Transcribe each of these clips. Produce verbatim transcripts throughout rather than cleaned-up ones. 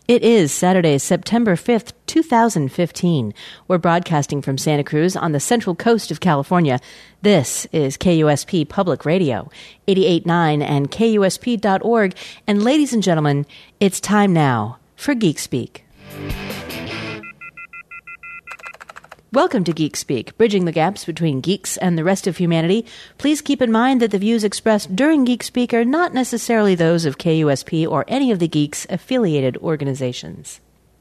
It is Saturday, September fifth, two thousand fifteen. We're broadcasting from Santa Cruz on the central coast of California. This is K U S P Public Radio, eighty-eight point nine and K U S P dot org. And ladies and gentlemen, it's time now for Geek Speak. Welcome to Geek Speak, bridging the gaps between geeks and the rest of humanity. Please keep in mind that the views expressed during Geek Speak are not necessarily those of K U S P or any of the Geeks affiliated organizations.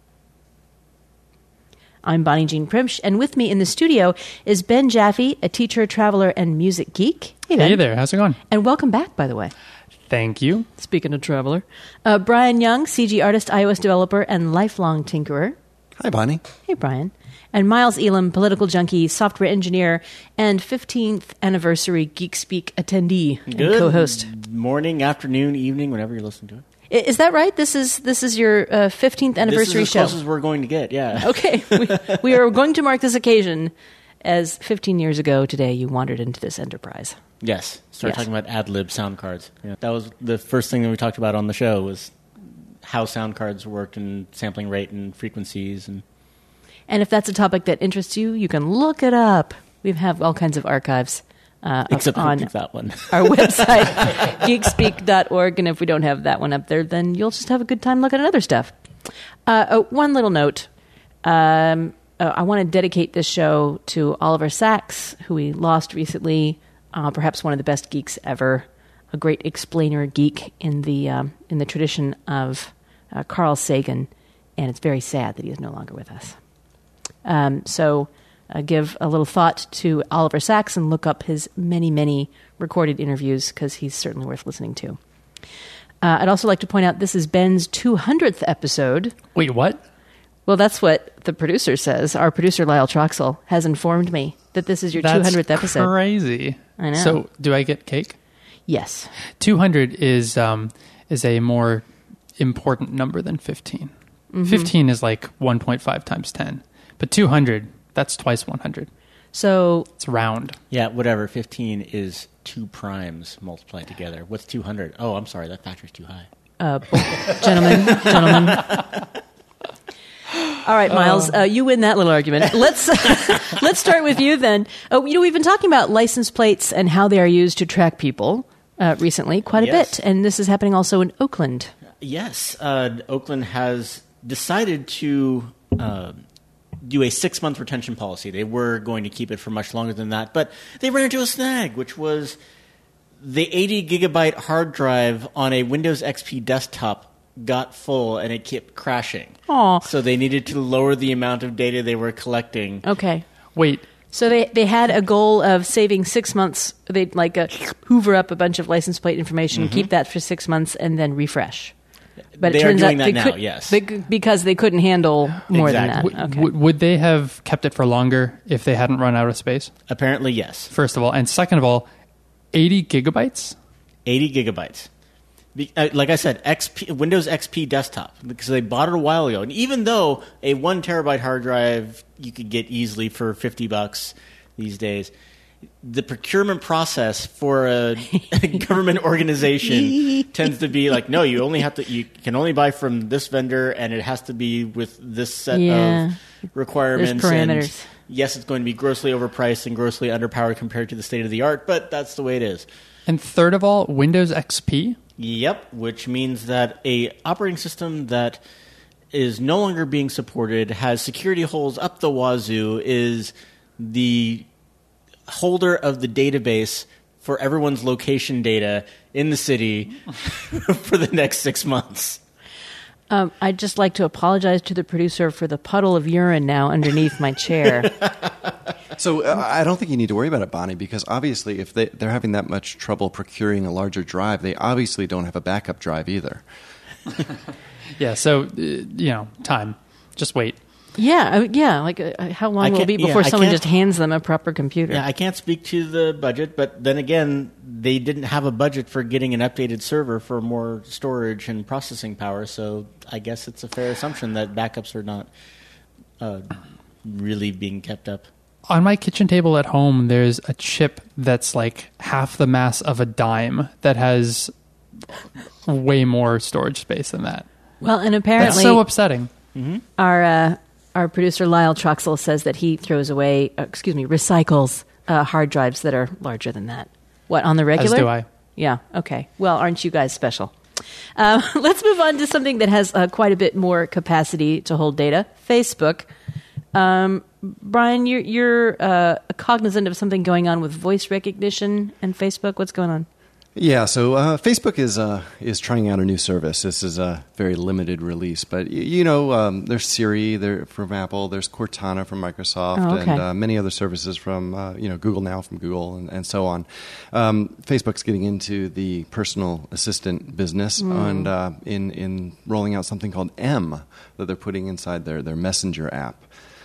I'm Bonnie Jean Primsch, and with me in the studio is Ben Jaffe, a teacher, traveler, and music geek. Hey, Ben. Hey there, how's it going? And welcome back, by the way. Thank you. Speaking of traveler. Uh, Brian Young, C G artist, iOS developer, and lifelong tinkerer. Hi, Bonnie. Hey, Brian. And Miles Elam, political junkie, software engineer, and fifteenth anniversary Geek Speak attendee and Good co-host. Morning, afternoon, evening, whenever you're listening to it. Is that right? This is this is your uh, fifteenth anniversary this is as show. close as we're going to get, yeah. Okay. we, we are going to mark this occasion as fifteen years ago today you wandered into this enterprise. Yes. Started Yes. talking about ad-lib sound cards. Yeah. That was the first thing that we talked about on the show was how sound cards worked and sampling rate and frequencies and... And if that's a topic that interests you, you can look it up. We have all kinds of archives uh, Except on that one. our website, geek speak dot org. And if we don't have that one up there, then you'll just have a good time looking at other stuff. Uh, oh, one little note. Um, uh, I want to dedicate this show to Oliver Sacks, who we lost recently, uh, perhaps one of the best geeks ever, a great explainer geek in the, um, in the tradition of uh, Carl Sagan. And it's very sad that he is no longer with us. Um, so uh, give a little thought to Oliver Sacks and look up his many, many recorded interviews because he's certainly worth listening to. Uh, I'd also like to point out this is Ben's two hundredth episode. Wait, what? Well, that's what the producer says. Our producer, Lyle Troxel, has informed me that this is your That's two hundredth episode. Crazy. I know. So, do I get cake? Yes. two hundred is um, is a more important number than fifteen. Mm-hmm. fifteen is like one point five times ten. But two hundred, that's twice one hundred. So it's round. Yeah, whatever. fifteen is two primes multiplied together. What's two hundred? Oh, I'm sorry. That factor's too high. Uh, gentlemen, gentlemen. All right, Miles, uh, you win that little argument. Let's let's start with you then. Oh, you know, we've been talking about license plates and how they are used to track people uh, recently, quite a Yes. bit, and this is happening also in Oakland. Yes. Uh, Oakland has decided to... Uh, do a six-month retention policy. They were going to keep it for much longer than that, but they ran into a snag, which was the eighty gigabyte hard drive on a Windows X P desktop got full and it kept crashing. Aw. So they needed to lower the amount of data they were collecting. Okay. Wait, So they, they had a goal of saving six months. They'd like uh, hoover up a bunch of license plate information, Mm-hmm. keep that for six months, and then refresh. But They it are turns doing out that they now, could, yes. they, because they couldn't handle more Exactly. than that. w- Okay. w- would they have kept it for longer if they hadn't run out of space? Apparently, yes. First of all. And second of all, eighty gigabytes? eighty gigabytes. Be, uh, like I said, X P, Windows X P desktop, because they bought it a while ago. And even though a one terabyte hard drive you could get easily for fifty bucks these days, the procurement process for a, a government organization tends to be like, no, you only have to, you can only buy from this vendor, and it has to be with this set Yeah. of requirements. There's parameters. And yes, it's going to be grossly overpriced and grossly underpowered compared to the state of the art, but that's the way it is. And third of all, Windows X P? Yep, which means that a operating system that is no longer being supported, has security holes up the wazoo, is the holder of the database for everyone's location data in the city for the next six months. Um, I'd just like to apologize to the producer for the puddle of urine now underneath my chair. So uh, I don't think you need to worry about it, Bonnie, because obviously if they, they're having that much trouble procuring a larger drive, they obviously don't have a backup drive either. Yeah, so, uh, you know, time. Just wait. Yeah, uh, yeah. Like, uh, how long I will it be can't- before yeah, I someone can't- just hands them a proper computer? Yeah, I can't speak to the budget, but then again, they didn't have a budget for getting an updated server for more storage and processing power, so I guess it's a fair assumption that backups are not uh, really being kept up. On my kitchen table at home, there's a chip that's like half the mass of a dime that has way more storage space than that. Well, and That's apparently so upsetting. our uh, our producer Lyle Troxel says that he throws away, uh, excuse me, recycles uh, hard drives that are larger than that. What, on the regular? As do I. Yeah. Okay. Well, aren't you guys special? Uh, let's move on to something that has uh, quite a bit more capacity to hold data. Facebook. Um, Brian, you're, you're uh, cognizant of something going on with voice recognition and Facebook. What's going on? Yeah, so uh, Facebook is uh, is trying out a new service. This is a very limited release, but y- you know, um, there's Siri there from Apple, there's Cortana from Microsoft, Oh, okay. and uh, many other services from uh, you know Google Now from Google, and, and so on. Um, Facebook's getting into the personal assistant business, Mm. and uh, in in rolling out something called M that they're putting inside their their Messenger app.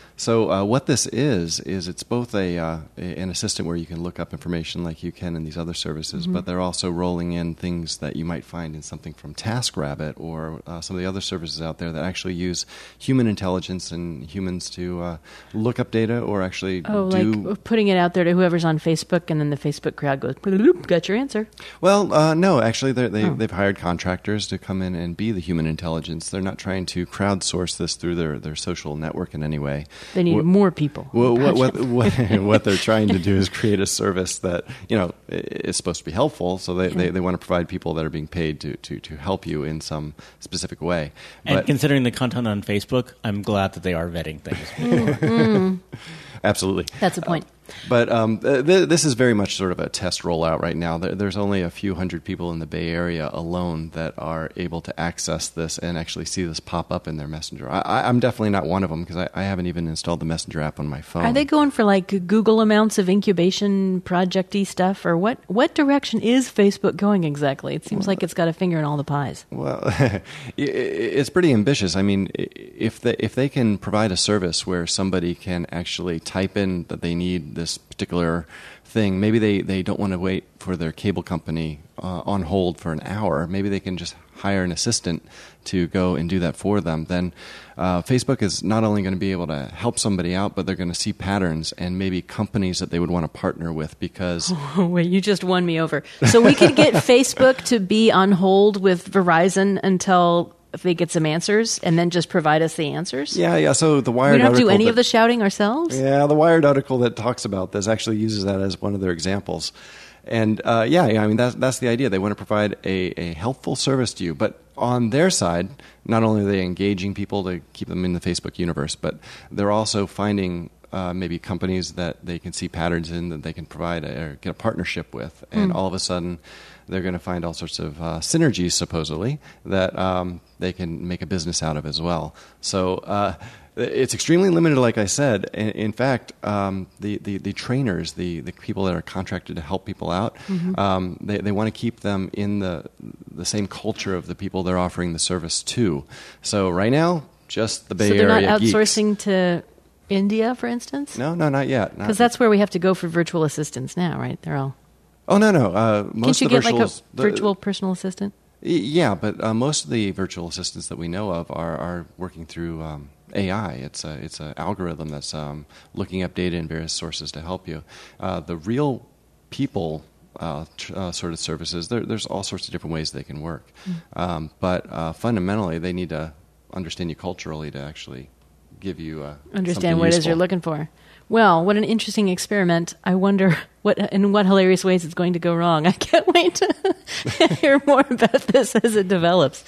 So uh, what this is, is it's both a uh, an assistant where you can look up information like you can in these other services, Mm-hmm. but they're also rolling in things that you might find in something from TaskRabbit or uh, some of the other services out there that actually use human intelligence and humans to uh, look up data or actually Oh, do... like putting it out there to whoever's on Facebook, and then the Facebook crowd goes, "Bloop, got your answer." Well, uh, no, actually they're, they, Oh. they've hired contractors to come in and be the human intelligence. They're not trying to crowdsource this through their, their social network in any way. They need Wh- more people. Well, what, what, Gotcha. what, what they're trying to do is create a service that, you know, i- is supposed to be helpful. So they, they, they want to provide people that are being paid to, to, to help you in some specific way. And But considering the content on Facebook, I'm glad that they are vetting things. absolutely. That's a point. But um, th- th- this is very much sort of a test rollout right now. There, there's only a few hundred people in the Bay Area alone that are able to access this and actually see this pop up in their Messenger. I, I, I'm definitely not one of them because I, I haven't even installed the Messenger app on my phone. Are they going for like Google amounts of incubation project-y stuff, or what? What direction is Facebook going exactly? It seems like it's got a finger in all the pies. Well, i- it's pretty ambitious. I mean, i- if they, if they can provide a service where somebody can actually type in that they need this particular thing, maybe they, they don't want to wait for their cable company uh, on hold for an hour. Maybe they can just hire an assistant to go and do that for them. Then uh, Facebook is not only going to be able to help somebody out, but they're going to see patterns and maybe companies that they would want to partner with because... Oh, wait, you just won me over. So we could get Facebook to be on hold with Verizon until they get some answers, and then just provide us the answers? Yeah, yeah. So the Wired We don't have to do article any that- of the shouting ourselves? Yeah, the Wired article that talks about this actually uses that as one of their examples. And uh, yeah, yeah, I mean, that's, that's the idea. They want to provide a, a helpful service to you. But on their side, not only are they engaging people to keep them in the Facebook universe, but they're also finding uh, maybe companies that they can see patterns in that they can provide a, or get a partnership with. And Mm. all of a sudden, they're going to find all sorts of uh, synergies, supposedly, that um, they can make a business out of as well. So uh, it's extremely limited, like I said. In, in fact, um, the, the, the trainers, the, the people that are contracted to help people out, Mm-hmm. um, they, they want to keep them in the, the same culture of the people they're offering the service to. So right now, just the Bay So they're Area not geeks. outsourcing to India, for instance? No, no, not yet. Not- Because that's where we have to go for virtual assistants now, right? They're all... Oh, no, no. Uh, most Can't you of the get like a virtuals- the- virtual personal assistant? Y- Yeah, but uh, most of the virtual assistants that we know of are, are working through um, A I. It's a it's an algorithm that's um, looking up data in various sources to help you. Uh, the real people uh, tr- uh, sort of services, there, there's all sorts of different ways they can work. Um, but uh, fundamentally, they need to understand you culturally to actually give you uh, Understand something what it is useful. you're looking for. Well, what an interesting experiment. I wonder what in what hilarious ways it's going to go wrong. I can't wait to hear more about this as it develops.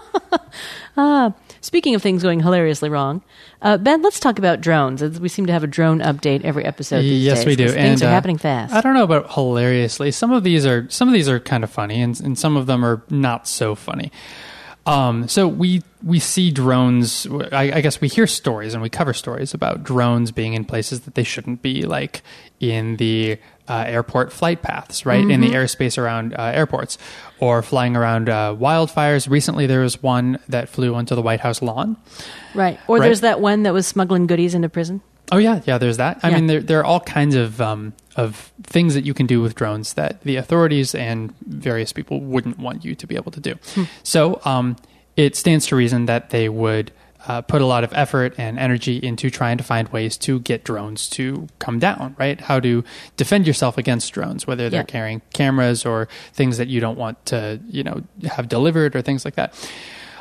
ah, speaking of things going hilariously wrong, uh, Ben, let's talk about drones. As we seem to have a drone update every episode these Yes, days, we do. 'cause Things And, are uh, happening fast. I don't know about hilariously. Some of these are some of these are kind of funny, and, and some of them are not so funny. Um, so we we see drones. I, I guess we hear stories and we cover stories about drones being in places that they shouldn't be, like in the uh, airport flight paths, right, in the airspace around uh, airports, or flying around uh, wildfires. Recently, there was one that flew onto the White House lawn. right. Or right. there's that one that was smuggling goodies into prison. Oh yeah, yeah. There's that. I Yeah. mean, there there are all kinds of um, of things that you can do with drones that the authorities and various people wouldn't want you to be able to do. So um, it stands to reason that they would uh, put a lot of effort and energy into trying to find ways to get drones to come down. Right? How to defend yourself against drones, whether they're Yeah. carrying cameras or things that you don't want to, you know, have delivered or things like that.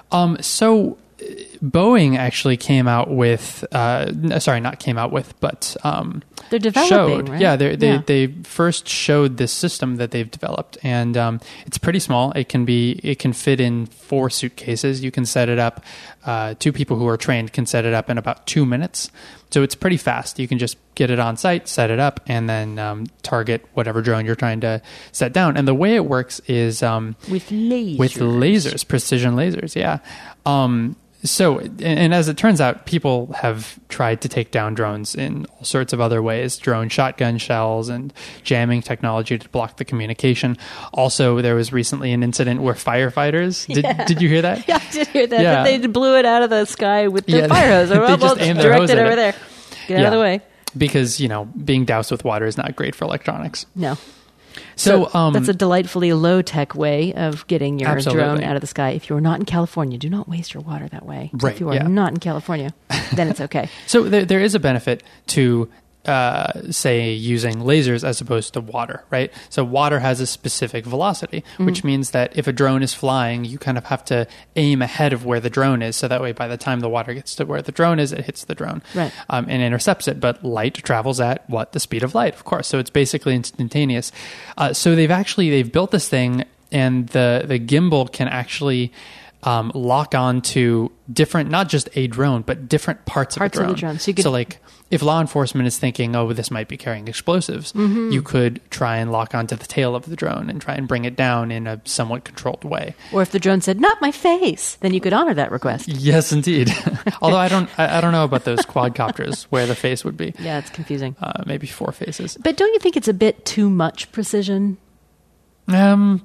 Um, so Boeing actually came out with, uh, sorry, not came out with, but um, they're developing, showed, right? yeah, they they Yeah. they first showed this system that they've developed, and um, it's pretty small. It can be, it can fit in four suitcases. You can set it up. Uh, two people who are trained can set it up in about two minutes. So it's pretty fast. You can just get it on site, set it up, and then um, target whatever drone you're trying to set down. And the way it works is um, With lasers. with lasers, precision lasers. Yeah. Um, so, and, and as it turns out, people have tried to take down drones in all sorts of other ways, drone shotgun shells and jamming technology to block the communication. Also, there was recently an incident where firefighters, did, Yeah. did you hear that? Yeah, I did hear that. Yeah. But they blew it out of the sky with their Yeah, fire hose. they Or, just well, aimed their direct hose it at over it. there. Get out of the way. Because, you know, being doused with water is not great for electronics. No. So, um, that's a delightfully low-tech way of getting your Absolutely. drone out of the sky. If you're not in California, do not waste your water that way. Right, If you are yeah. not in California, then it's okay. So there, there is a benefit to, uh, say, using lasers as opposed to water, right? So water has a specific velocity, Mm-hmm. which means that if a drone is flying, you kind of have to aim ahead of where the drone is. So that way, by the time the water gets to where the drone is, it hits the drone Right. um, and intercepts it. But light travels at what? The speed of light, of course. So it's basically instantaneous. Uh, so they've actually, they've built this thing, and the, the gimbal can actually um, lock on to different, not just a drone, but different parts, Parts of of the the drone. drone. So you could- like if law enforcement is thinking, oh, this might be carrying explosives, you could try and lock onto the tail of the drone and try and bring it down in a somewhat controlled way. Or if the drone said, not my face, then you could honor that request. Yes, indeed. Although I don't, I, I don't know about those quadcopters where the face would be. Yeah, it's confusing. Uh, maybe four faces. But don't you think it's a bit too much precision? Um,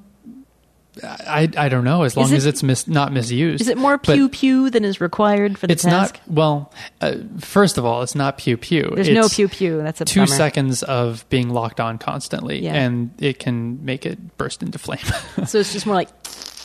I, I don't know. As long it- as it's mis, not misused. Is it more But pew pew than is required for the It's task? not. Well, uh, first of all, it's not pew pew. There's it's no pew pew. That's a Two bummer. seconds of being locked on constantly, Yeah. and it can make it burst into flame. So it's just more like.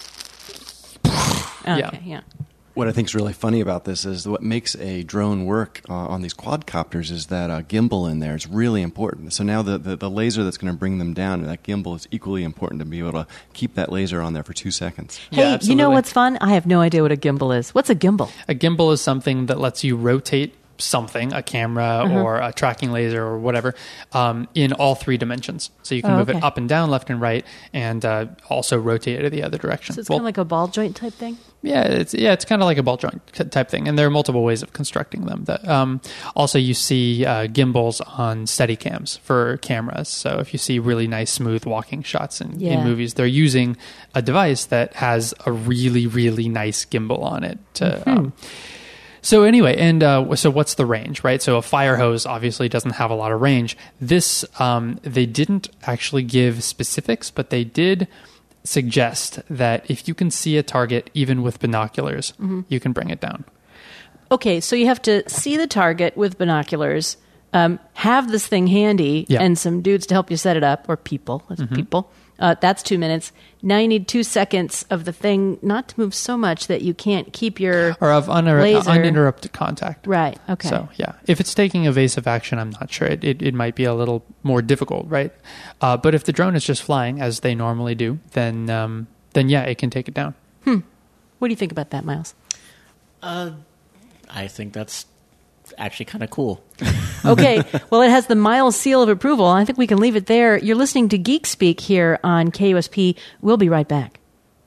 Okay, Yeah. yeah. What I think is really funny about this is what makes a drone work uh, on these quadcopters is that uh, gimbal in there is really important. So now the, the, the laser that's going to bring them down, that gimbal is equally important to be able to keep that laser on there for two seconds. Yeah, Hey, you know absolutely. what's fun? I have no idea what a gimbal is. What's a gimbal? A gimbal is something that lets you rotate something, a camera Uh-huh. or a tracking laser or whatever, um, in all three dimensions. So you can Oh, move okay. it up and down, left and right, and uh, also rotate it in the other direction. So it's Well, kind of like a ball joint type thing? Yeah, it's yeah, it's kind of like a ball joint type thing, and there are multiple ways of constructing them. That um, also you see uh, gimbals on Steadicams for cameras. So if you see really nice, smooth walking shots in, Yeah. in movies, they're using a device that has a really, really nice gimbal on it. To, Mm-hmm. um, so anyway, and uh, so what's the range, right? So a fire hose obviously doesn't have a lot of range. This um, they didn't actually give specifics, but they did suggest that if you can see a target even with binoculars, Mm-hmm. you can bring it down. Okay, so you have to see the target with binoculars, um, have this thing handy, Yeah. and some dudes to help you set it up, or people. That's people. Uh, that's two minutes. Now you need two seconds of the thing not to move so much that you can't keep your Or of uninter- laser. uninterrupted contact. Right. Okay. So, yeah. If it's taking evasive action, I'm not sure. It, it, it might be a little more difficult, right? Uh, but if the drone is just flying, as they normally do, then, um, then yeah, it can take it down. What do you think about that, Miles? Uh, I think that's actually kind of cool. Okay. Well, it has the Miles seal of approval. I think we can leave it there. You're listening to Geek Speak here on K U S P. We'll be right back.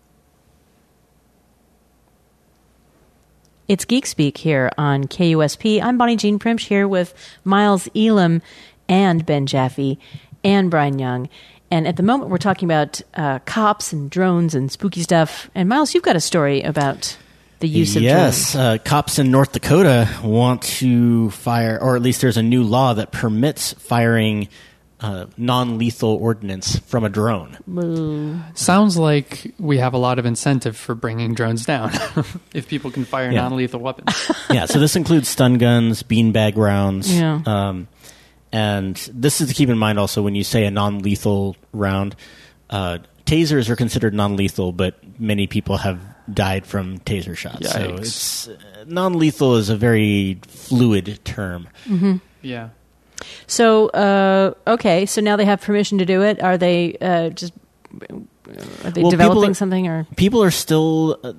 It's Geek Speak here on K U S P. I'm Bonnie Jean Primsch here with Miles Elam and Ben Jaffe and Brian Young. And at the moment, we're talking about uh, cops and drones and spooky stuff. And Miles, you've got a story about the use of yes, drones. uh, cops in North Dakota want to fire, or at least there's a new law that permits firing uh, non-lethal ordnance from a drone. Sounds like we have a lot of incentive for bringing drones down if people can fire Yeah. non-lethal weapons. Yeah, so this includes stun guns, beanbag rounds. Yeah. Um, and this is to keep in mind also when you say a non-lethal round. Uh, tasers are considered non-lethal, but many people have died from taser shots. So Yikes. it's, uh, non-lethal is a very fluid term. Yeah. So, uh, okay, so now they have permission to do it. Are they uh, just are they Well, developing people are- something or People are still, uh,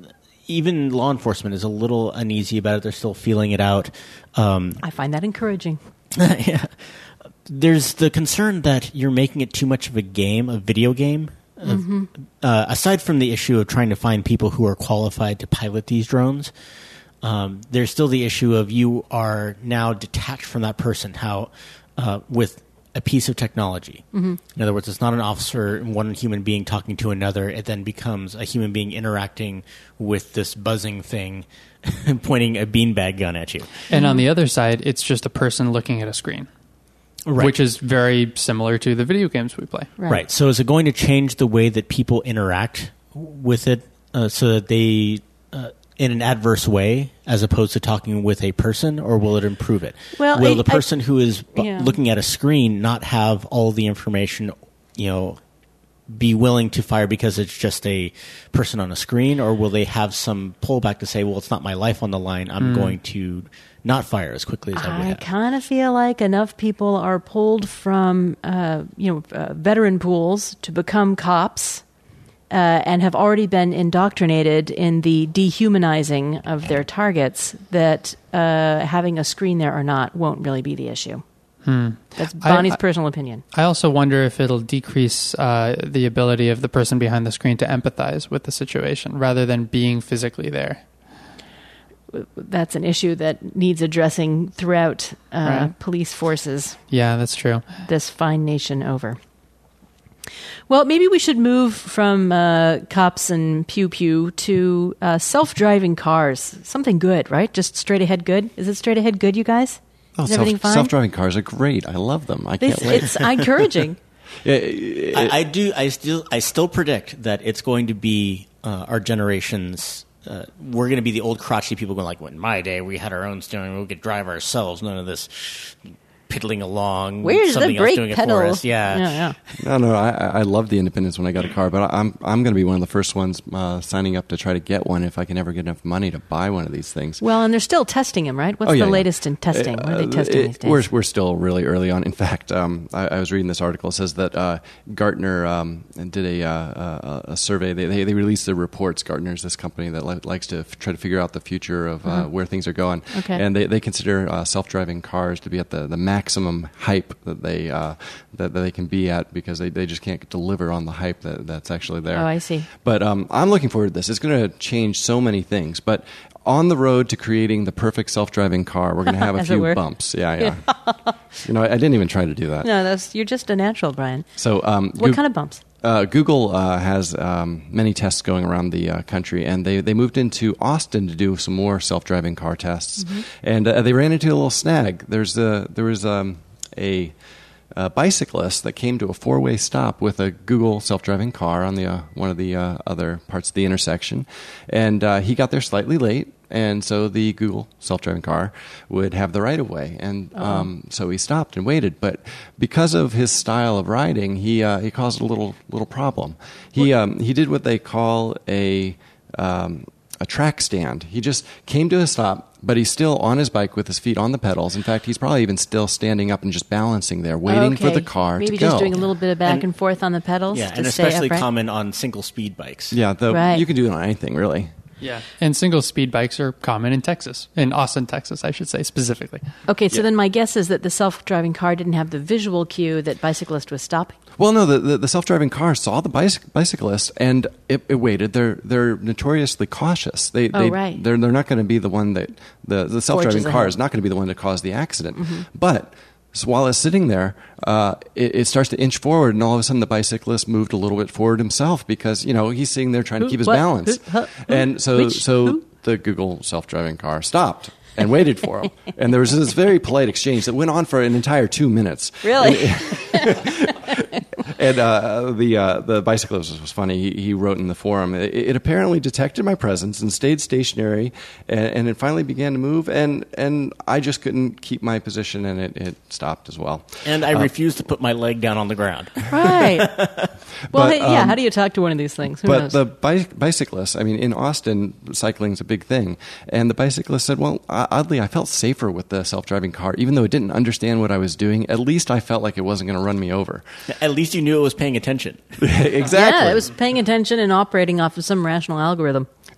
even law enforcement is a little uneasy about it. They're still feeling it out. Um, I find that encouraging. yeah. There's the concern that you're making it too much of a game, a video game. Mm-hmm. Uh, aside from the issue of trying to find people who are qualified to pilot these drones, um, there's still the issue of you are now detached from that person. How uh, with a piece of technology. Mm-hmm. In other words, it's not an officer, one human being talking to another. It then becomes a human being interacting with this buzzing thing, pointing a beanbag gun at you. And on the other side, it's just a person looking at a screen. Right. Which is very similar to the video games we play. Right. right. So is it going to change the way that people interact with it uh, so that they, uh, in an adverse way, as opposed to talking with a person, or will it improve it? Well, will I, the person I, who is b- yeah. looking at a screen not have all the information, you know, be willing to fire because it's just a person on a screen, or will they have some pullback to say, well, it's not my life on the line, I'm mm. going to not fire as quickly as I would have? I kind of feel like enough people are pulled from uh, you know uh, veteran pools to become cops uh, and have already been indoctrinated in the dehumanizing of their targets that uh, having a screen there or not won't really be the issue. Hmm. That's Bonnie's I, I, personal opinion. I also wonder if it'll decrease uh, the ability of the person behind the screen to empathize with the situation rather than being physically there. That's an issue that needs addressing throughout uh, right. police forces. Yeah, that's true. This fine nation over. Well, maybe we should move from uh, cops and pew-pew to uh, self-driving cars. Something good, right? Just straight ahead good? Is it straight ahead good, you guys? Oh, Is everything self, fine? Self-driving cars are great. I love them. I can't it's, wait. It's encouraging. yeah, it, I, I do. I still. I still predict that it's going to be uh, our generation's. Uh, we're going to be the old crotchety people going like, well, in my day, we had our own steering wheel. We could drive ourselves. None of this piddling along. Where's something the brake else doing pedal? It for us. Yeah. yeah, yeah. No, no, I, I love the independence when I got a car, but I'm I'm going to be one of the first ones uh, signing up to try to get one if I can ever get enough money to buy one of these things. Well, and they're still testing them, right? What's oh, yeah, the yeah. latest in testing? What are they testing it, these days? We're, we're still really early on. In fact, um, I, I was reading this article. It says that uh, Gartner um, did a, uh, a, a survey. They, they, they released the reports. Gartner's this company that li- likes to f- try to figure out the future of uh, uh-huh. where things are going. Okay. And they, they consider uh, self-driving cars to be at the, the maximum hype that they uh, that, that they can be at because they, they just can't deliver on the hype that, that's actually there. Oh, I see. But um, I'm looking forward to this. It's going to change so many things. But on the road to creating the perfect self-driving car, we're going to have a As it few were. bumps. Yeah, yeah. you know, I, I didn't even try to do that. No, that's you're just a natural, Brian. So, um, What Goog- kind of bumps? Uh, Google uh, has um, many tests going around the uh, country, and they, they moved into Austin to do some more self-driving car tests. Mm-hmm. And uh, they ran into a little snag. There's a, there was um, a... a bicyclist that came to a four-way stop with a Google self-driving car on the uh, one of the uh, other parts of the intersection, and uh, he got there slightly late, and so the Google self-driving car would have the right-of-way, and um, so he stopped and waited. But because of his style of riding, he uh, he caused a little little problem. He um, he did what they call a um, a track stand. He just came to a stop, but he's still on his bike with his feet on the pedals. In fact, he's probably even still standing up and just balancing there, waiting okay. for the car Maybe to go. just doing a little bit of back and, And- forth on the pedals. Yeah, to and stay especially upright. common on single-speed bikes. Yeah, the, Right. you can do it on anything, really. Yeah. And single speed bikes are common in Texas, in Austin, Texas, I should say specifically. Okay, so then my guess is that the self-driving car didn't have the visual cue that bicyclist was stopping. Well, no, the, the, the self-driving car saw the bicyc- bicyclist and it, it waited. They're they're notoriously cautious. They, Oh, they right. They're they're not going to be the one that the the self-driving Forges car ahead. is not going to be the one to cause the accident. But so while it's sitting there, uh, it, it starts to inch forward, and all of a sudden the bicyclist moved a little bit forward himself because you know he's sitting there trying to Who, keep his what, balance. who, huh, who, and so which, so who? the Google self-driving car stopped and waited for him. And there was this very polite exchange that went on for an entire two minutes. Really? And uh, the uh, the bicyclist was funny. He, he wrote in the forum, it, it apparently detected my presence and stayed stationary, and, and it finally began to move, and, and I just couldn't keep my position, and it, it stopped as well. And I refuse to put my leg down on the ground. Right. Well, But, hey, yeah, um, how do you talk to one of these things? Who But knows? the bi- bicyclist, I mean, in Austin, cycling's a big thing. And the bicyclist said, well, uh, oddly, I felt safer with the self-driving car. Even though it didn't understand what I was doing, at least I felt like it wasn't going to run me over. At least you knew it was paying attention. Exactly. Yeah, it was paying attention and operating off of some rational algorithm.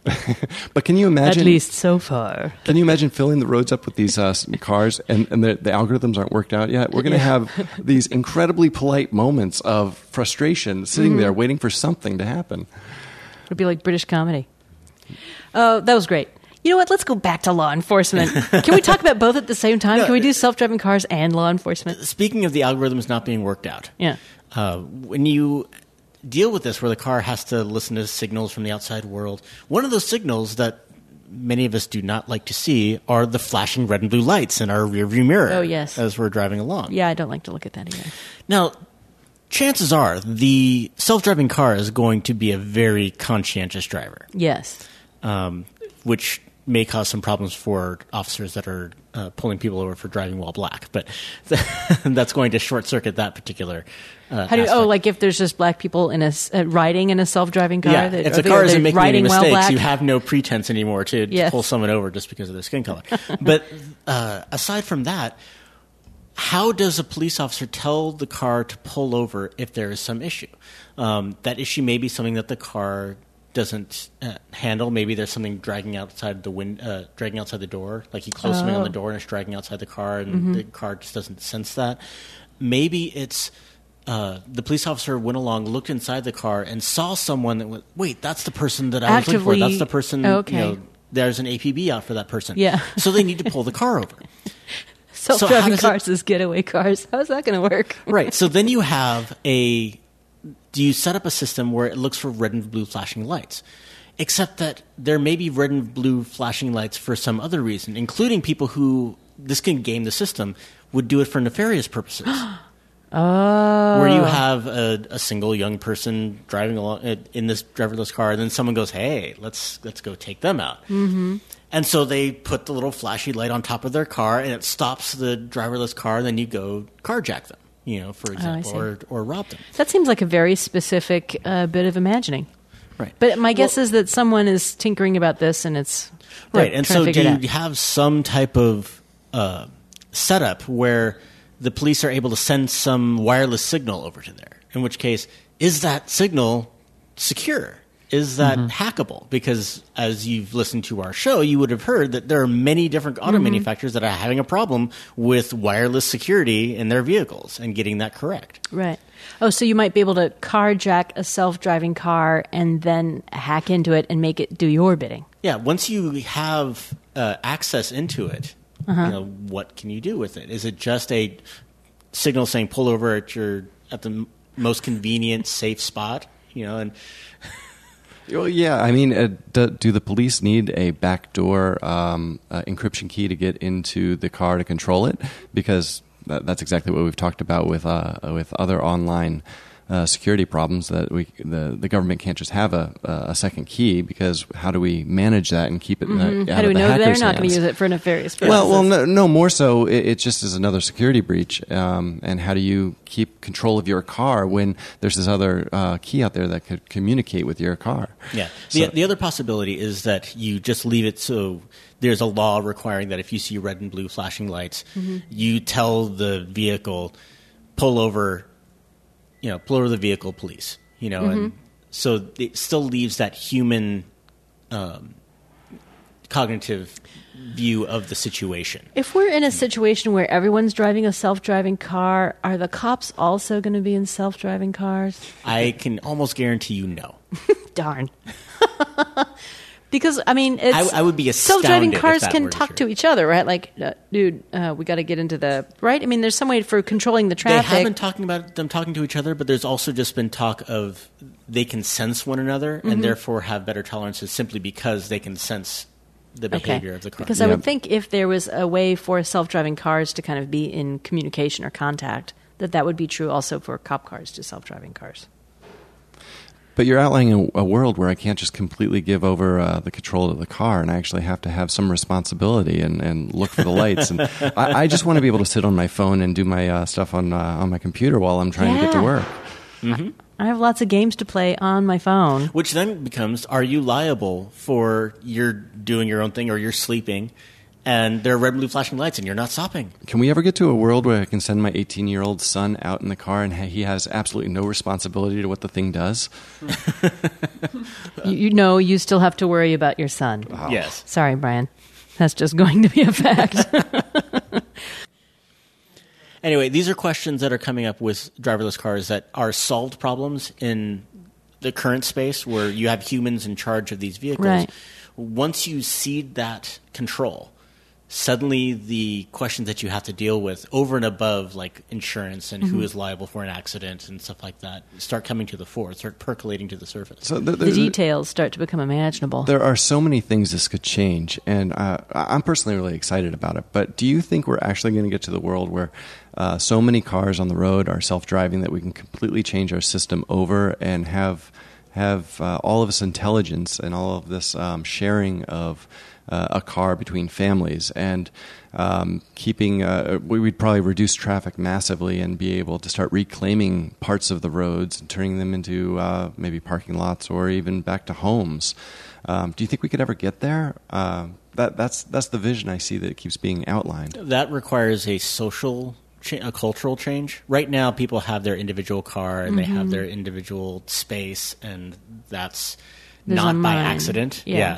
But can you imagine? At least so far. Can you imagine filling the roads up with these uh, cars and, and the, the algorithms aren't worked out yet? We're going to Yeah. have these incredibly polite moments of frustration sitting Mm-hmm. there waiting for something to happen. It'd be like British comedy. Oh, that was great. You know what? Let's go back to law enforcement. Can we talk about both at the same time? Can we do self-driving cars and law enforcement? Speaking of the algorithms not being worked out, Yeah. uh, when you deal with this where the car has to listen to signals from the outside world, one of those signals that many of us do not like to see are the flashing red and blue lights in our rearview mirror Oh, yes. as we're driving along. Yeah, I don't like to look at that either. Now, chances are the self-driving car is going to be a very conscientious driver, Yes. um, which may cause some problems for officers that are uh, pulling people over for driving while black. But that's going to short-circuit that particular uh, How do you, aspect. oh, like if there's just black people in a s- uh, riding in a self-driving car? Yeah, that, if are the they- car are isn't they making any riding while mistakes, black? you have no pretense anymore to, to Yes. pull someone over just because of their skin color. But uh, aside from that, how does a police officer tell the car to pull over if there is some issue? Um, that issue may be something that the car doesn't uh, handle. Maybe there's something dragging outside the win- uh, dragging outside the door. Like you close something on the Oh. door and it's dragging outside the car, and Mm-hmm. the car just doesn't sense that. Maybe it's uh, the police officer went along, looked inside the car, and saw someone that went, "Wait, that's the person that I was looking for. Actively- That's the person. okay. You know, there's an A P B out for that person." Yeah. So they need to pull the car over. Self-driving how does it- cars is getaway cars. How's that going to work? Right. So then you have a. Do you set up a system where it looks for red and blue flashing lights? Except that there may be red and blue flashing lights for some other reason, including people who this can game the system would do it for nefarious purposes. Oh. Where you have a, a single young person driving along uh, in this driverless car, and then someone goes, "Hey, let's let's go take them out." Mm-hmm. And so they put the little flashy light on top of their car, and it stops the driverless car. And then you go carjack them, you know, for example, see. or or rob them. That seems like a very specific uh, bit of imagining. Right. But my guess Well- is that someone is tinkering about this, and it's they're Right, and trying so to do figure it you out. have some type of uh, setup where the police are able to send some wireless signal over to there? In which case, is that signal secure? Is that Mm-hmm. hackable? Because as you've listened to our show, you would have heard that there are many different auto Mm-hmm. manufacturers that are having a problem with wireless security in their vehicles and getting that correct. Right. Oh, so you might be able to carjack a self-driving car and then hack into it and make it do your bidding. Yeah, once you have uh, access into it, Uh-huh. you know, what can you do with it? Is it just a signal saying pull over at your at the m- most convenient, safe spot? You know, and Well, yeah, I mean, uh, do, do the police need a backdoor um, uh, encryption key to get into the car to control it? Because that, that's exactly what we've talked about with uh, with other online uh, security problems. That we the, the government can't just have a, a second key, because how do we manage that and keep it uh, out Mm-hmm. How of do we the know they're hackers' not going to hands? use it for nefarious purposes? Well, well, no, no more so. It, it just is another security breach. Um, and how do you keep control of your car when there's this other uh, key out there that could communicate with your car? yeah, So- the the other possibility is that you just leave it so there's a law requiring that if you see red and blue flashing lights, you tell the vehicle pull over. You know, pull over the vehicle, police. You know, and so it still leaves that human um, cognitive view of the situation. If we're in a situation where everyone's driving a self-driving car, are the cops also going to be in self-driving cars? I can almost guarantee you no. Darn. Because, I mean, it's, I- I would be self-driving astounded if cars that can were talk true. to each other, right? Like, uh, dude, uh, we got to get into the right. I mean, there's some way for controlling the They traffic. have been talking about them talking to each other, but there's also just been talk of they can sense one another and therefore have better tolerances simply because they can sense the behavior of the car. Because I Yeah. would think if there was a way for self-driving cars to kind of be in communication or contact, that that would be true also for cop cars to self-driving cars. But you're outlining a, a world where I can't just completely give over uh, the control of the car, and I actually have to have some responsibility and, and look for the lights. And I, I just want to be able to sit on my phone and do my uh, stuff on uh, on my computer while I'm trying to get to Yeah. work. I have lots of games to play on my phone. Which then becomes, are you liable for you're doing your own thing or you're sleeping and there are red and blue flashing lights, and you're not stopping. Can we ever get to a world where I can send my eighteen-year-old son out in the car and he has absolutely no responsibility to what the thing does? you, you know, you still have to worry about your son. Wow. Yes. Sorry, Brian. That's just going to be a fact. Anyway, these are questions that are coming up with driverless cars that are solved problems in the current space where you have humans in charge of these vehicles. Right. Once you cede that control, suddenly the questions that you have to deal with over and above like insurance and Mm-hmm. who is liable for an accident and stuff like that start coming to the fore, start percolating to the surface. So th- The th- details start to become imaginable. There are so many things this could change, and uh, I'm personally really excited about it. But do you think we're actually going to get to the world where uh, so many cars on the road are self-driving that we can completely change our system over and have have uh, all of this intelligence and all of this um, sharing of uh, a car between families and um, keeping? Uh, we would probably reduce traffic massively and be able to start reclaiming parts of the roads and turning them into uh, maybe parking lots or even back to homes. Um, do you think we could ever get there? Uh, that that's that's the vision I see that keeps being outlined. That requires a social, cha- a cultural change. Right now, people have their individual car and they have their individual space, and that's There's not a by mind. accident. Yeah.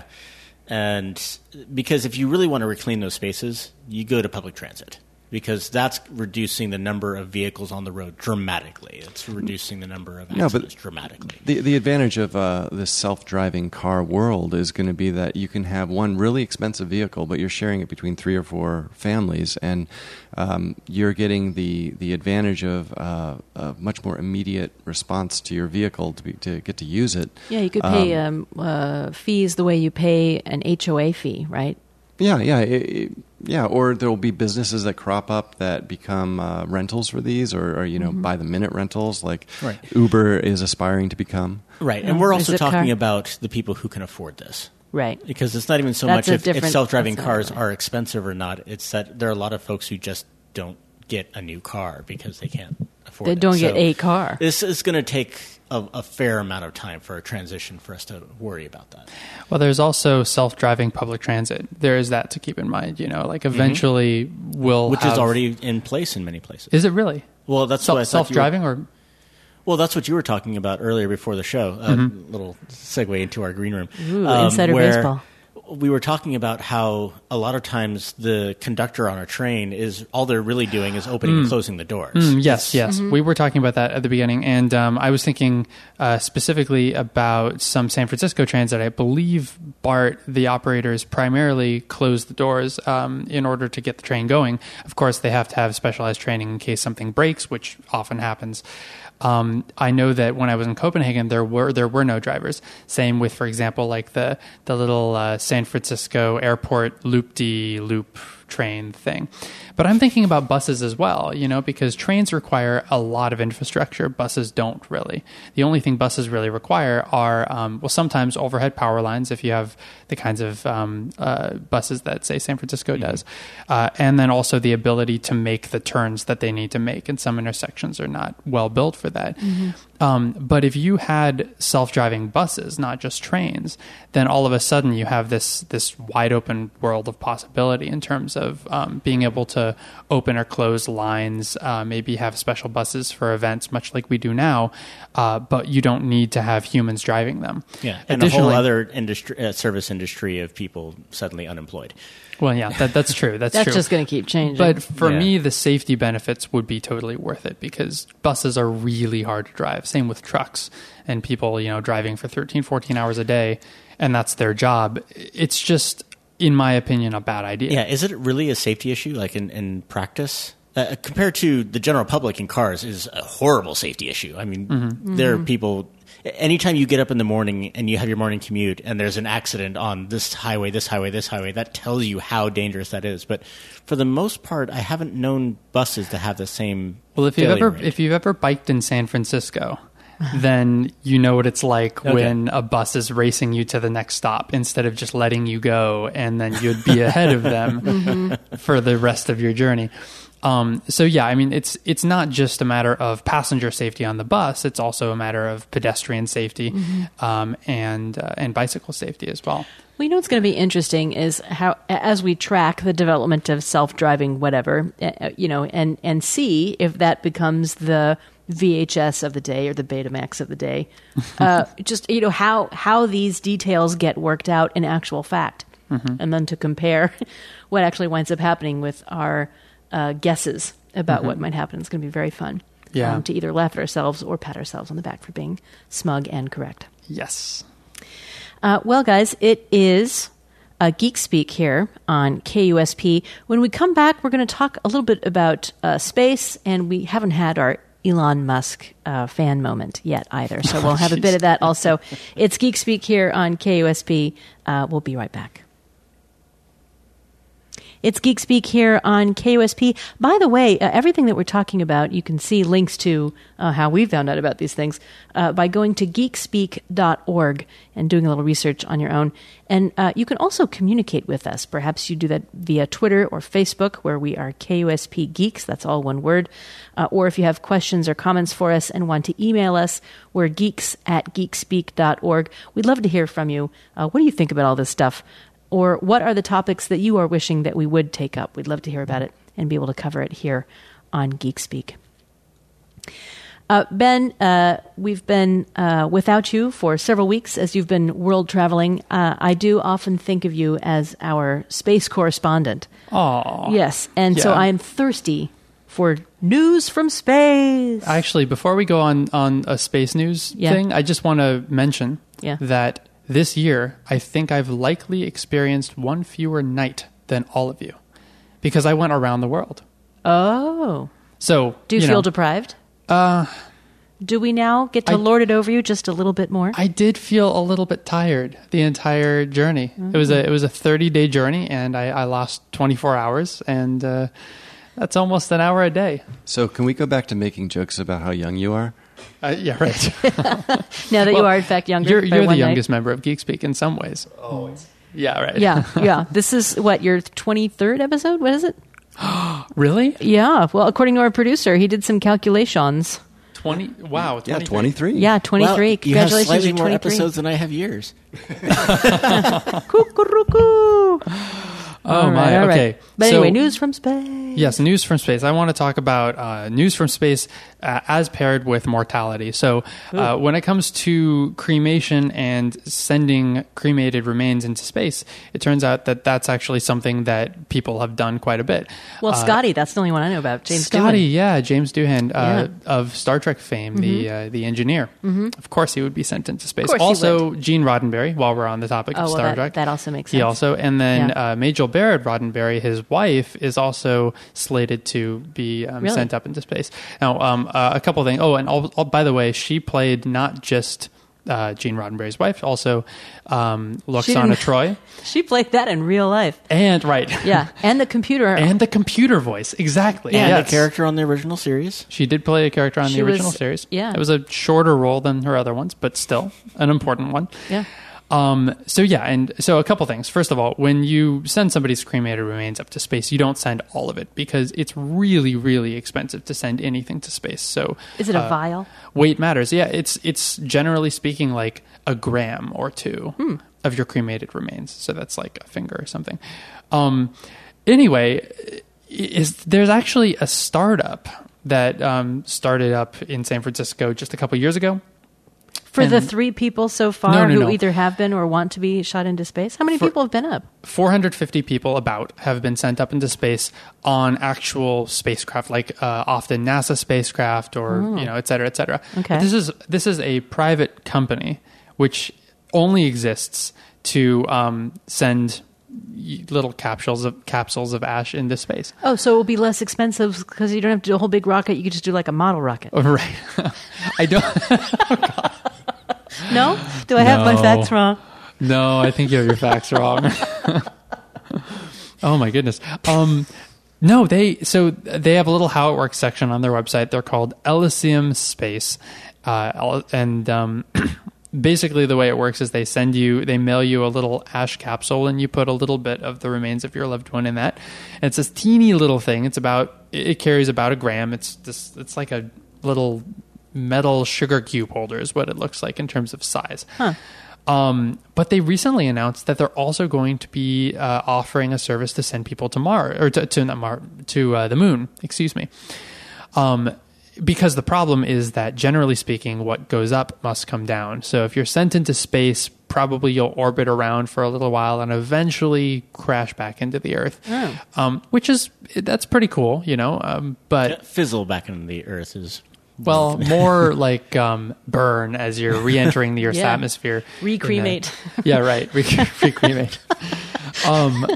And because if you really want to reclaim those spaces, you go to public transit. Because that's reducing the number of vehicles on the road dramatically. It's reducing the number of No, but accidents dramatically. The the advantage of uh, this self-driving car world is going to be that you can have one really expensive vehicle, but you're sharing it between three or four families, and um, you're getting the the advantage of uh, a much more immediate response to your vehicle to be, to get to use it. Yeah, you could pay um, uh, fees the way you pay an H O A fee, right? Yeah, yeah, it, it, yeah. Or there will be businesses that crop up that become uh, rentals for these, or, or you know, by the minute rentals, like Right. Uber is aspiring to become. Right. Yeah. And we're Or also Zipcar. talking about the people who can afford this. Right. Because it's not even so That's much a if, if different- self-driving that's not cars right. are expensive or not. It's that there are a lot of folks who just don't get a new car because they can't afford They it. don't get So a car. This is going to take a, a fair amount of time for a transition for us to worry about that. Well, there's also self-driving public transit. There is that to keep in mind. You know, like eventually we'll Which have, is already in place in many places. Is it really? Well, that's what I Self, thought you were- self-driving or Well, that's what you were talking about earlier before the show. A Mm-hmm. little segue into our green room. Ooh, um, insider where baseball. We were talking about how a lot of times the conductor on a train is all they're really doing is opening and closing the doors. Mm, yes, yes. We were talking about that at the beginning, and um, I was thinking uh, specifically about some San Francisco trains that I believe BART, the operators, primarily close the doors um, in order to get the train going. Of course, they have to have specialized training in case something breaks, which often happens. Um, I know that when I was in Copenhagen, there were there were no drivers. Same with, for example, like the the little uh, San Francisco airport loop-de-loop train thing. But I'm thinking about buses as well, you know, because trains require a lot of infrastructure. Buses don't really. The only thing buses really require are, um, well, sometimes overhead power lines, if you have the kinds of um, uh, buses that, say, San Francisco does. Uh, and then also the ability to make the turns that they need to make. And some intersections are not well built for that. Um, but if you had self-driving buses, not just trains, then all of a sudden you have this this wide open world of possibility in terms of um, being able to open or close lines, uh, maybe have special buses for events, much like we do now, uh, but you don't need to have humans driving them. Yeah, and a whole Additionally- other industry, uh, service industry of people suddenly unemployed. Well, yeah, that, that's true. That's, That's true. just going to keep changing. But for Yeah. me, the safety benefits would be totally worth it because buses are really hard to drive. Same with trucks and people, you know, driving for thirteen, fourteen hours a day, and that's their job. It's just, in my opinion, a bad idea. Yeah, is it really a safety issue, like in, in practice? Uh, compared to the general public in cars is a horrible safety issue. I mean, Mm-hmm. there are people... Anytime you get up in the morning and you have your morning commute and there's an accident on this highway, this highway, this highway, that tells you how dangerous that is. But for the most part, I haven't known buses to have the same Well, if you've failure ever rate. if you've ever biked in San Francisco, then you know what it's like Okay. when a bus is racing you to the next stop instead of just letting you go, and then you'd be ahead of them Mm-hmm. for the rest of your journey. Um, so yeah, I mean, it's it's not just a matter of passenger safety on the bus; it's also a matter of pedestrian safety Mm-hmm. um, and uh, and bicycle safety as well. Well, you know what's going to be interesting is how, as we track the development of self-driving whatever, uh, you know, and, and see if that becomes the V H S of the day or the Betamax of the day, uh, just, you know, how, how these details get worked out in actual fact. Mm-hmm. And then to compare what actually winds up happening with our uh, guesses about Mm-hmm. what might happen. It's going to be very fun Yeah. um, to either laugh at ourselves or pat ourselves on the back for being smug and correct. Yes. Uh, well, guys, it is uh, Geek Speak here on K U S P. When we come back, we're going to talk a little bit about uh, space, and we haven't had our Elon Musk uh, fan moment yet either. So we'll have a bit of that also. It's Geek Speak here on K U S P. Uh, we'll be right back. It's Geek Speak here on K U S P. By the way, uh, everything that we're talking about, you can see links to uh, how we found out about these things uh, by going to geek speak dot org and doing a little research on your own. And uh, you can also communicate with us. Perhaps you do that via Twitter or Facebook, where we are K U S P Geeks. That's all one word. Uh, or if you have questions or comments for us and want to email us, we're geeks at geek speak dot org. We'd love to hear from you. Uh, what do you think about all this stuff? Or what are the topics that you are wishing that we would take up? We'd love to hear about it and be able to cover it here on Geek Speak. Uh, Ben, uh, we've been uh, without you for several weeks as you've been world traveling. Uh, I do often think of you as our space correspondent. Aw. Yes, and so Yeah. I am thirsty for news from space. Actually, before we go on, on a space news Yeah. thing, I just want to mention Yeah. that this year, I think I've likely experienced one fewer night than all of you because I went around the world. Oh. So, Do you, you feel know, deprived? Uh, Do we now get to I- lord it over you just a little bit more? I did feel a little bit tired the entire journey. It was a it was a thirty day journey, and I, I lost twenty-four hours, and uh, that's almost an hour a day. So can we go back to making jokes about how young you are? Uh, yeah, right. Now that you Well, are, in fact, younger. You're, by you're the one night. youngest member of Geek Speak in some ways. Always. Yeah, right. Yeah, yeah. This is what, your twenty-third episode? What is it? Really? Yeah. Well, according to our producer, he did some calculations. Twenty? Wow. Yeah, twenty-three. twenty-three. Yeah, twenty-three. Well, you have Congratulations, slightly you're more twenty-three. episodes than I have years. Cuckoo-cuckoo. Oh, All my. right, all right. Okay. But So- anyway, news from space. Yes, news from space. I want to talk about uh, news from space uh, as paired with mortality. So, uh, when it comes to cremation and sending cremated remains into space, it turns out that that's actually something that people have done quite a bit. Well, Uh, Scotty, that's the only one I know about. James Scotty, Doohan. yeah, James Doohan uh, Yeah. Mm-hmm. of Star Trek fame, the uh, the engineer. Mm-hmm. Of course, he would be sent into space. course he Also, Gene Roddenberry. While we're on the topic Oh, of well, Star that, Trek, that also makes he sense. also, and then Yeah. uh, Majel Barrett Roddenberry, his wife, is also slated to be um, Really? sent up into space. Now, um, uh, a couple things. Oh, and all, all, by the way, she played not just uh, Gene Roddenberry's wife, also um, She Loxana didn't- Troy, She played that in real life. and right, Yeah, and the computer. and the computer voice, exactly. And yes. a character on the original series. She did play a character on She the original was- series. yeah. It was a shorter role than her other ones, but still an important one. Yeah. Um, so yeah, and so a couple things. First of all, when you send somebody's cremated remains up to space, you don't send all of it because it's really, really expensive to send anything to space. So Is it a uh, vial? Weight matters. Yeah, it's it's generally speaking like a gram or two Hmm. of your cremated remains. So that's like a finger or something. Um, anyway, is there's actually a startup that um, started up in San Francisco just a couple years ago. For the and- three people so far No, no, who no. either have been or want to be shot into space, how many For- people have been up? four hundred fifty people about have been sent up into space on actual spacecraft, like uh, often NASA spacecraft or you know, et cetera, et cetera. Oh. Okay. But this is this is a private company which only exists to um, send y- little capsules of capsules of ash into space. Oh, so it will be less expensive because you don't have to do a whole big rocket. You could just do like a model rocket. Oh, right. I don't. No? Do I have my No. facts wrong? No, I think you have your facts wrong. Oh my goodness. Um, No, they so they have a little how it works section on their website. They're called Elysium Space, uh, and um, basically the way it works is they send you, they mail you a little ash capsule, and you put a little bit of the remains of your loved one in that. And it's this teeny little thing. It's about it carries about a gram. It's this. It's like a little metal sugar cube holder is what it looks like in terms of size. Huh. Um, but they recently announced that they're also going to be uh, offering a service to send people to Mars or to to, not Mars, to uh, the moon. Excuse me. Um, because the problem is that generally speaking, what goes up must come down. So if you're sent into space, probably you'll orbit around for a little while and eventually crash back into the Earth. Oh. Um, which is that's pretty cool, you know. Um, but Yeah, fizzle back into the Earth is. well, more like um, burn as you're re-entering the Earth's Yeah. atmosphere. Recremate. Yeah, right. Re- recremate. Um,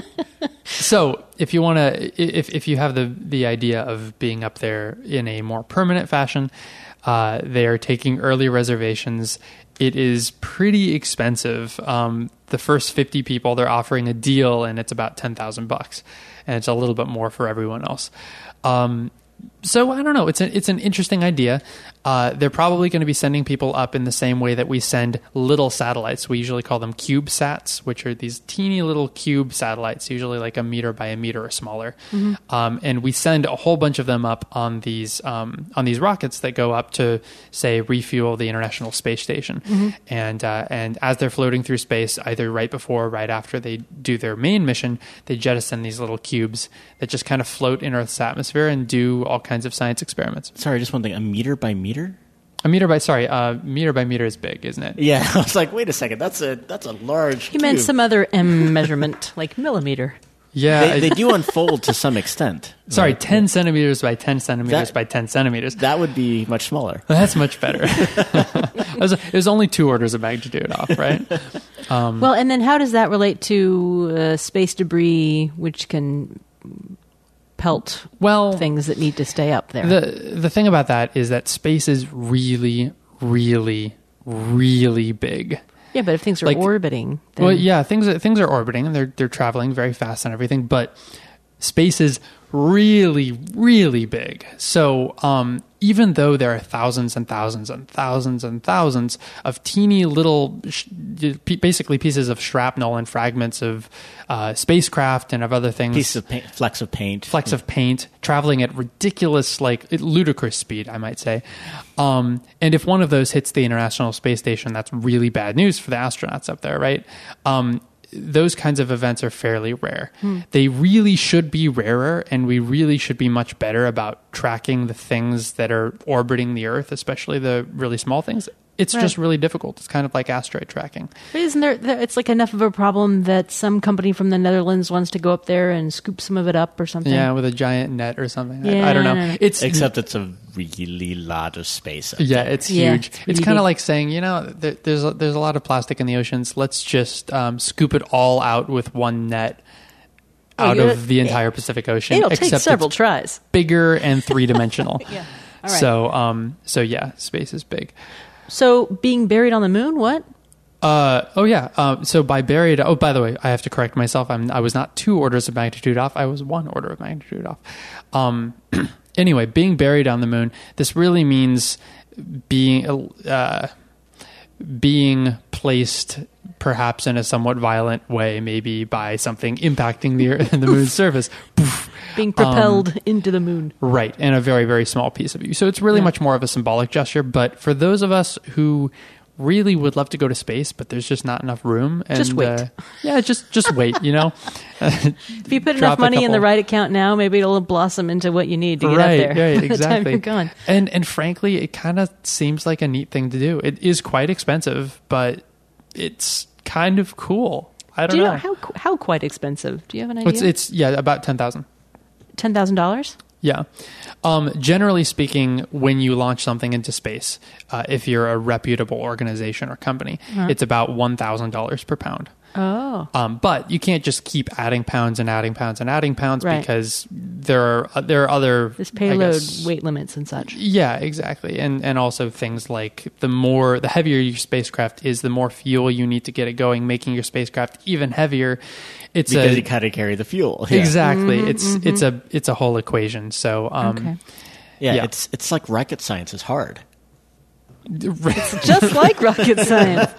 so if you want to, if if you have the the idea of being up there in a more permanent fashion, uh, they are taking early reservations. It is pretty expensive. Um, the first fifty people, they're offering a deal, and it's about ten thousand bucks, and it's a little bit more for everyone else. Um, So I don't know. It's a, it's an interesting idea. Uh, they're probably going to be sending people up in the same way that we send little satellites. We usually call them CubeSats, which are these teeny little cube satellites, usually like a meter by a meter or smaller. Mm-hmm. Um, and we send a whole bunch of them up on these um, on these rockets that go up to, say, refuel the International Space Station. Mm-hmm. And uh, and as they're floating through space, either right before or right after they do their main mission, they jettison these little cubes that just kind of float in Earth's atmosphere and do all kinds of science experiments. Sorry, just one thing. A meter by meter? A meter by sorry, uh, meter by meter is big, isn't it? Yeah, I was like, wait a second. That's a that's a large. He meant cube. some other M measurement, like millimeter. Yeah, They, I- they do unfold to some extent. sorry, Like, ten centimeters by ten centimeters That- by ten centimeters. That would be much smaller. That's much better. it, was, it was only two orders of magnitude off, right? Well, and then how does that relate to uh, space debris, which can pelt Well, things that need to stay up there? the the thing about that is that space is really, really, really big. yeah, but if things are like- orbiting, then Well, yeah, things are- things are orbiting and they're they're traveling very fast and everything, but space is really, really big. So um, even though there are thousands and thousands and thousands and thousands of teeny little, sh- basically pieces of shrapnel and fragments of uh, spacecraft and of other things, Piece of paint, flecks of paint. flecks of paint, traveling at ridiculous, like ludicrous speed, I might say. Um, and if one of those hits the International Space Station, that's really bad news for the astronauts up there, right? Um, those kinds of events are fairly rare. Hmm. They really should be rarer, and we really should be much better about tracking the things that are orbiting the Earth, especially the really small things. It's Right. just really difficult. It's kind of like asteroid tracking. But isn't there, there? It's like enough of a problem that some company from the Netherlands wants to go up there and scoop some of it up or something. Yeah, with a giant net or something. Yeah, I, I don't know. no, no. It's Except it's a really lot of space. Up Yeah, there. it's Yeah, huge. it's It's, pretty kind big. of like saying, you know, there, there's a, there's a lot of plastic in the oceans. Let's just um, scoop it all out with one net Oh, out yeah, of the entire Pacific Ocean. It'll take except several it's tries. bigger and three dimensional. Yeah. All right. So, um, so yeah, space is big. So being buried on the moon, what? Uh, oh yeah. Um, so by buried. Oh, by the way, I have to correct myself. I'm I was not two orders of magnitude off. I was one order of magnitude off. Um, anyway, being buried on the moon. This really means being uh, being placed perhaps in a somewhat violent way, maybe by something impacting the Earth, the moon's surface. Poof. Being propelled into the moon. Right, and a very, very small piece of you. So it's really Yeah. much more of a symbolic gesture. But for those of us who really would love to go to space, but there's just not enough room, and, Just wait. Uh, yeah, just just wait. You know, If you put Drop enough a money in the couple- right account now, maybe it'll blossom into what you need to get right, up there. right, by the time exactly. you're gone. And and frankly, it kind of seems like a neat thing to do. It is quite expensive, but it's kind of cool. I don't Do you know. know how how quite expensive? Do you have an idea? it's it's yeah, about ten thousand. Ten thousand dollars. Yeah. Um, generally speaking, when you launch something into space, uh, if you're a reputable organization or company, Uh-huh. it's about one thousand dollars per pound. Oh. Um, but you can't just keep adding pounds and adding pounds and adding pounds Right. because there are there are other This I payload guess- weight limits and such. Yeah, exactly, and and also things like the more the heavier your spacecraft is, the more fuel you need to get it going, making your spacecraft even heavier. It's Because a you gotta carry the fuel. Yeah. exactly. It's it's a it's a whole equation. So um, Okay. Yeah, Yeah. it's it's like rocket science is hard. Just like rocket science.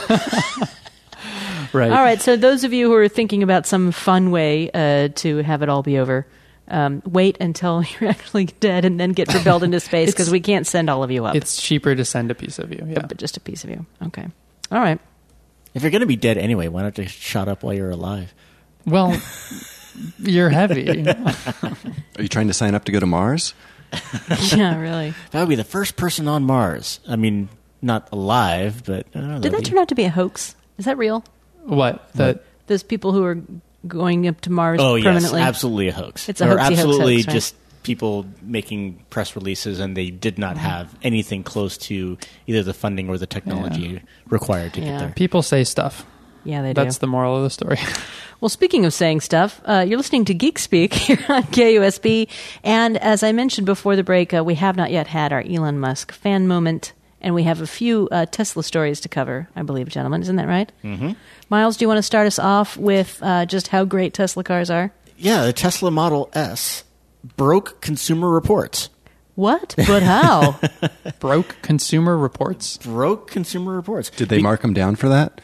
right. All right, so those of you who are thinking about some fun way uh, to have it all be over, um, wait until you're actually dead and then get propelled into space because It's- we can't send all of you up, It's cheaper to send a piece of you. Yeah. but, but just a piece of you. Okay. All right. If you're gonna be dead anyway, why not just shut up while you're alive? Well, you're heavy. Are you trying to sign up to go to Mars? Yeah, really. That would be the first person on Mars. I mean, not alive, but I don't know. Did that turn out to be a hoax? Is that real? What? The, Those people who are going up to Mars Oh yes, permanently? absolutely a hoax. It's a or hoaxy hoax absolutely hoax, right? just people making press releases, and they did not have anything close to either the funding or the technology required to Yeah. get there. people say stuff. Yeah, they do. That's the moral of the story. Well, speaking of saying stuff, uh, you're listening to Geek Speak here on K U S B. And as I mentioned before the break, uh, we have not yet had our Elon Musk fan moment. And we have a few uh, Tesla stories to cover, I believe, gentlemen. Isn't that right? Mm-hmm. Miles, do you want to start us off with uh, just how great Tesla cars are? Yeah, the Tesla Model S broke Consumer Reports. What? But how? Broke Consumer Reports. Broke Consumer Reports. Did they mark them down for that?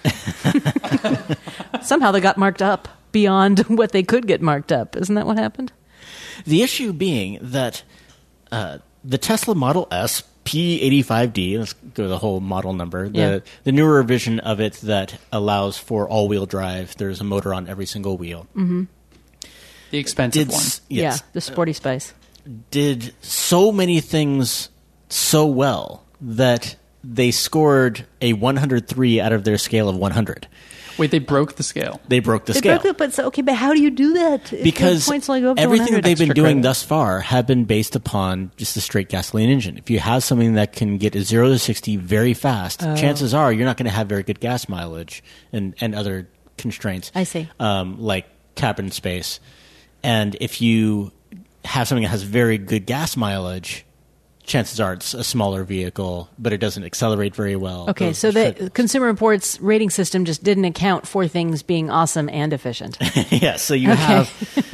Somehow they got marked up beyond what they could get marked up. Isn't that what happened? The issue being that uh, the Tesla Model S P eighty-five D, let's go to the whole model number, the, Yeah. the newer version of it that allows for all-wheel drive. There's a motor on every single wheel. Mm-hmm. The expensive Did, one. s- yes, Yeah, the Sporty Spice. did so many things so well that they scored a one hundred three out of their scale of one hundred. Wait, they broke the scale. They broke the They scale. broke it, but so, okay, but how do you do that? If Because the points only go up to everything one hundred? that they've been Extra doing credit. thus far have been based upon just a straight gasoline engine. If you have something that can get a zero to sixty very fast, Oh. chances are you're not going to have very good gas mileage and, and other constraints. I see. Um, like cabin space. And if you have something that has very good gas mileage, chances are it's a smaller vehicle, but it doesn't accelerate very well. Okay, Those so the should- Consumer Reports rating system just didn't account for things being awesome and efficient. yeah, so you have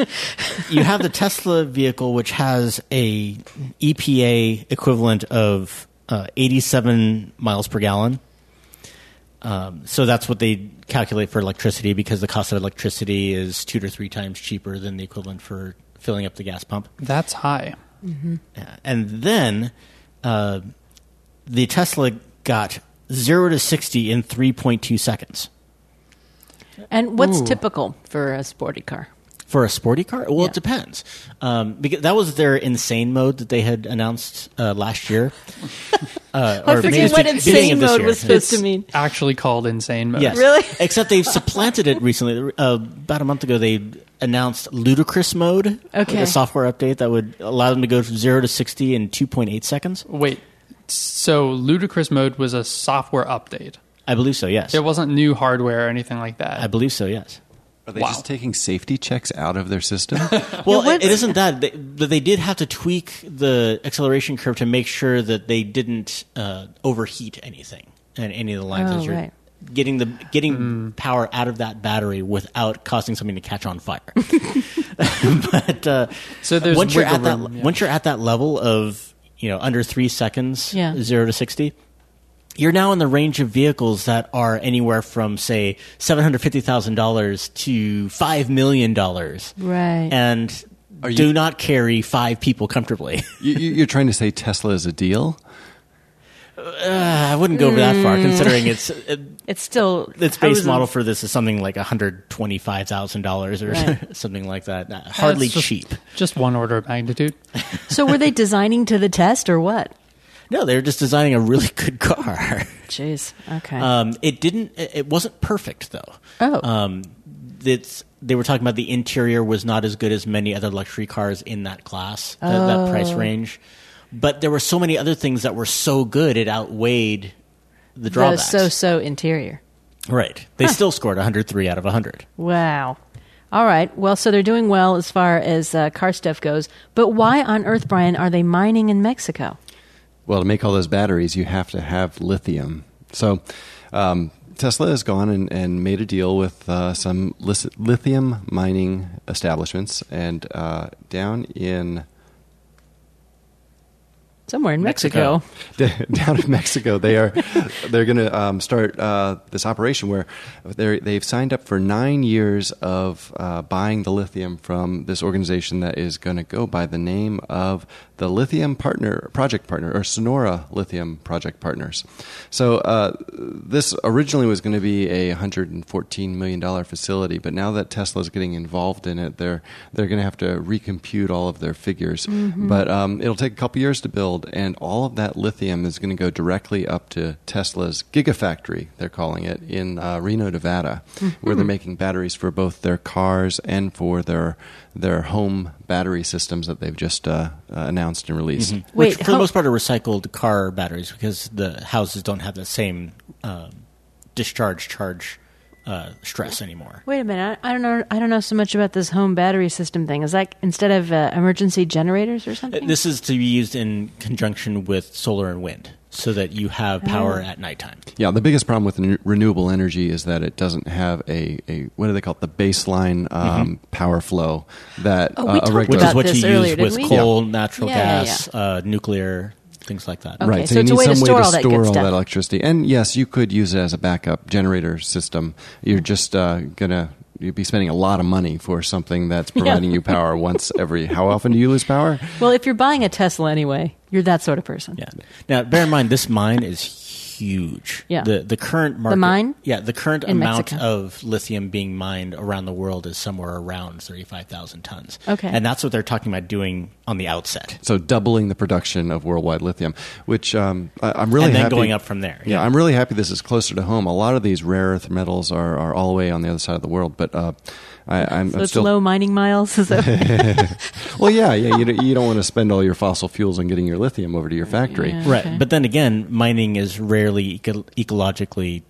you have the Tesla vehicle, which has a E P A equivalent of uh, eighty-seven miles per gallon. Um, so that's what they calculate for electricity, because the cost of electricity is two to three times cheaper than the equivalent for filling up the gas pump. That's high. Yeah. And then uh, the Tesla got zero to sixty in three point two seconds. And what's Ooh. typical for a sporty car? For a sporty car? Well, Yeah. it depends. Um, because that was their insane mode that they had announced uh, last year. Uh, I or forget maybe what it's the beginning insane of this mode year. was supposed to It's mean. actually called insane mode. Yes. Really? Except they've supplanted it recently. Uh, about a month ago, they announced Ludicrous Mode, Okay. a software update that would allow them to go from zero to sixty in two point eight seconds. Wait, so Ludicrous Mode was a software update. I believe so, yes. It wasn't new hardware or anything like that. I believe so, yes. Are they Wow. just taking safety checks out of their system? Well, what's- it it isn't that. They, but they did have to tweak the acceleration curve to make sure that they didn't uh, overheat anything in any of the lines. Oh, as you're right. Getting the getting power out of that battery without causing something to catch on fire. but uh, So there's once you're at wiggle that room, yeah. once you're at that level of you know under three seconds, Yeah. zero to sixty. You're now in the range of vehicles that are anywhere from, say, seven hundred fifty thousand dollars to five million dollars. Right. And Are you- do not carry five people comfortably. you, you- you're trying to say Tesla is a deal? uh, I wouldn't go that far, considering it's uh, It's still its I base was- model for this is something like one hundred twenty-five thousand dollars or Right. something like that. Uh, hardly That's just- cheap. Just one order of magnitude. So were they designing to the test or what? No, they're just designing a really good car. Jeez. Okay. Um, it didn't. It it wasn't perfect though. Oh. Um, it's they were talking about the interior was not as good as many other luxury cars in that class, th- that price range. But there were so many other things that were so good it outweighed the the drawbacks. so-so interior. Right. They huh. still scored one hundred three out of one hundred. Wow. All right. Well, so they're doing well as far as uh, car stuff goes. But why on earth, Brian, are they mining in Mexico? Well, to make all those batteries, you have to have lithium. So um, Tesla has gone and, and made a deal with uh, some lithium mining establishments. And uh, down in... Somewhere in Mexico. Mexico. Down in Mexico, they are they're going to um, start uh, this operation where they they've signed up for nine years of uh, buying the lithium from this organization that is going to go by the name of the Lithium Partner Project Partner, or Sonora Lithium Project Partners. So uh, this originally was going to be a one hundred fourteen million dollars facility, but now that Tesla is getting involved in it, they're they're going to have to recompute all of their figures. Mm-hmm. But um, it'll take a couple years to build. And all of that lithium is going to go directly up to Tesla's Gigafactory, they're calling it, in uh, Reno, Nevada, mm-hmm. where they're making batteries for both their cars and for their their home battery systems that they've just uh, uh, announced and released. Mm-hmm. Which, Wait, for how- the most part, are recycled car batteries because the houses don't have the same uh, discharge charge Uh, stress anymore. Wait a minute, I, I don't know. I don't know so much about this home battery system thing. Is that instead of uh, emergency generators or something? This is to be used in conjunction with solar and wind, so that you have power oh. at nighttime. Yeah, the biggest problem with re- renewable energy is that it doesn't have a, a what do they call it, the baseline um, mm-hmm. power flow that oh, we uh, a regular, which is what you earlier, use with we? coal, yeah. natural yeah, gas, yeah, yeah. Uh, nuclear. Things like that. Okay, right, so, so you it's need a way some to way store to all that store good all stuff. that electricity. And yes, you could use it as a backup generator system. You're just uh, going to you'd be spending a lot of money for something that's providing yeah. you power once every... How often do you lose power? Well, if you're buying a Tesla anyway, you're that sort of person. Yeah. Now, bear in mind, this mine is huge. Yeah. The the current market... The mine? Yeah, the current in amount Mexico. of lithium being mined around the world is somewhere around thirty-five thousand tons. Okay. And that's what they're talking about doing on the outset. So doubling the production of worldwide lithium, which um, I, I'm really and then happy... going up from there. Yeah. yeah, I'm really happy this is closer to home. A lot of these rare earth metals are, are all the way on the other side of the world, but... Uh, I, I'm, so I'm it's still... low mining miles? Is that... well, yeah, yeah. You, you don't want to spend all your fossil fuels on getting your lithium over to your factory. Yeah, right. okay. But then again, mining is rarely eco- ecologically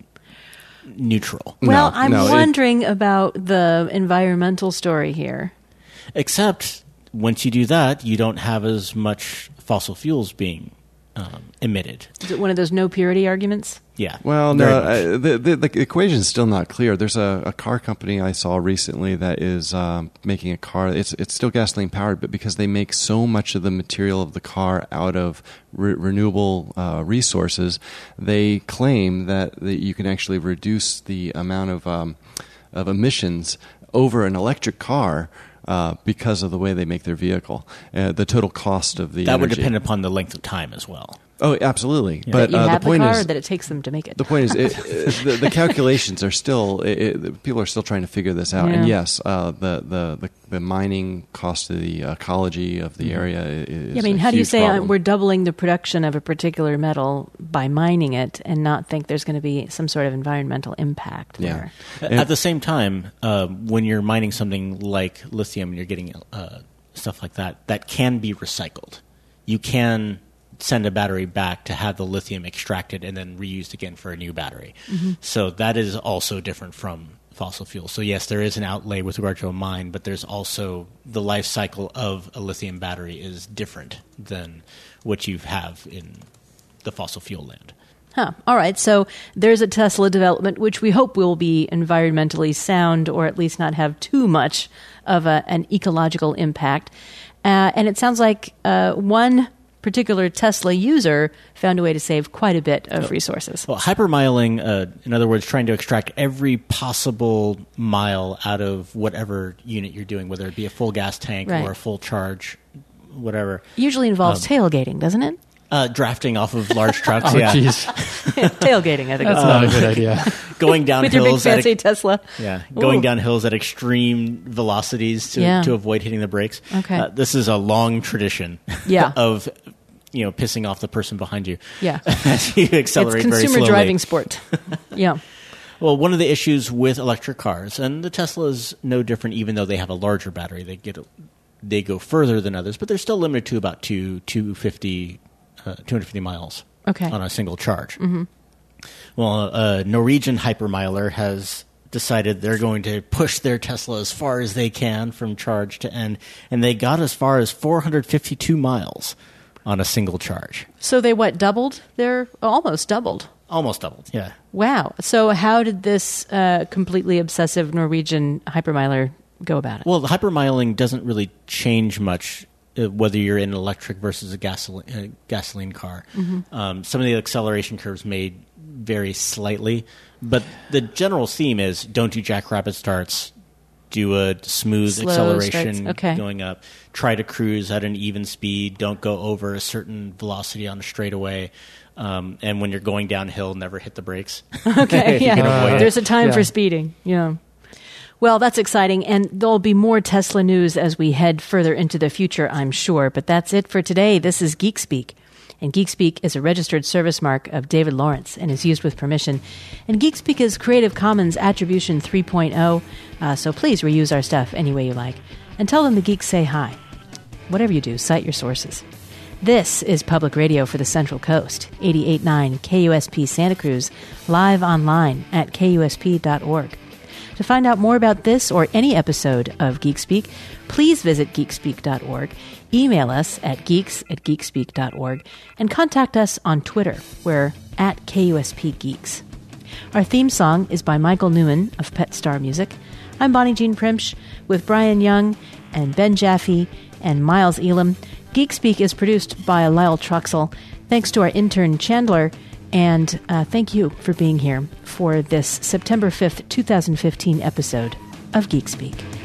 neutral. Well, no, I'm no, wondering it... about the environmental story here. Except once you do that, you don't have as much fossil fuels being um, emitted. Is it one of those no purity arguments? Yeah. Well, no, uh, the, the the equation is still not clear. There's a, a car company I saw recently that is um, making a car. It's it's still gasoline powered, but because they make so much of the material of the car out of re- renewable uh, resources, they claim that, that you can actually reduce the amount of um, of emissions over an electric car. Uh, because of the way they make their vehicle, uh, the total cost of the that energy. would depend upon the length of time as well. Oh, absolutely. Yeah. But that you uh, have the point the car, is or that it takes them to make it. the point is it, it, the, the calculations are still it, it, people are still trying to figure this out. Yeah. And yes, uh, the, the the the mining cost to the ecology of the area is. Yeah, I mean, a how do you huge say uh, problem. we're doubling the production of a particular metal by mining it and not think there's going to be some sort of environmental impact Yeah. there? And- At the same time, uh, when you're mining something like lithium and you're getting uh, stuff like that, that can be recycled. You can send a battery back to have the lithium extracted and then reused again for a new battery. Mm-hmm. So that is also different from fossil fuel. So yes, there is an outlay with regard to a mine, but there's also the life cycle of a lithium battery is different than what you have in the fossil fuel land. Huh. All right. So there's a Tesla development, which we hope will be environmentally sound or at least not have too much of a, an ecological impact. Uh, and it sounds like uh, one particular Tesla user found a way to save quite a bit of resources. Well, hypermiling, uh, in other words, trying to extract every possible mile out of whatever unit you're doing, whether it be a full gas tank Right. or a full charge, whatever. Usually involves Um, tailgating, doesn't it? Uh, drafting off of large trucks, Oh, yeah. jeez. Tailgating, I think. That's it's not a good idea. Going down with your big hills at fancy a- Tesla. Yeah, going Ooh. down hills at extreme velocities to, Yeah. to avoid hitting the brakes. Okay. Uh, this is a long tradition Yeah. of you know pissing off the person behind you. Yeah. As you accelerate It's very consumer slowly. driving sport. Yeah. Well, one of the issues with electric cars, and the Tesla is no different, even though they have a larger battery, they get they go further than others, but they're still limited to about two two fifty, uh, two hundred fifty miles Okay. on a single charge. Mm-hmm. Well, a Norwegian hypermiler has decided they're going to push their Tesla as far as they can from charge to end, and they got as far as four hundred fifty-two miles on a single charge. So they, what, doubled? They're almost doubled. Almost doubled, yeah. Wow. So how did this uh, completely obsessive Norwegian hypermiler go about it? Well, the hypermiling doesn't really change much uh, whether you're in an electric versus a gasoline, uh, gasoline car. Mm-hmm. Um, some of the acceleration curves may vary slightly, but the general theme is don't do jackrabbit starts, do a smooth Slow acceleration starts. Okay. going up, try to cruise at an even speed, don't go over a certain velocity on a straightaway, um, and when you're going downhill, never hit the brakes. Okay, If you can yeah. avoid it. There's a time Yeah. for speeding. Yeah. Well, that's exciting, and there'll be more Tesla news as we head further into the future, I'm sure. But that's it for today. This is Geek Speak. And Geek Speak is a registered service mark of David Lawrence and is used with permission. And Geek Speak is Creative Commons Attribution three point oh, uh, so please reuse our stuff any way you like. And tell them the geeks say hi. Whatever you do, cite your sources. This is Public Radio for the Central Coast, eighty-eight point nine K U S P Santa Cruz, live online at K U S P dot org. To find out more about this or any episode of Geek Speak, please visit geek speak dot org, email us at geeks at geek speak dot org, and contact us on Twitter. We're at K U S P Geeks. Our theme song is by Michael Newman of Pet Star Music. I'm Bonnie Jean Primsch with Brian Young and Ben Jaffe and Miles Elam. Geek Speak is produced by Lyle Truxell. Thanks to our intern Chandler. And uh, thank you for being here for this September fifth, twenty fifteen episode of Geek Speak.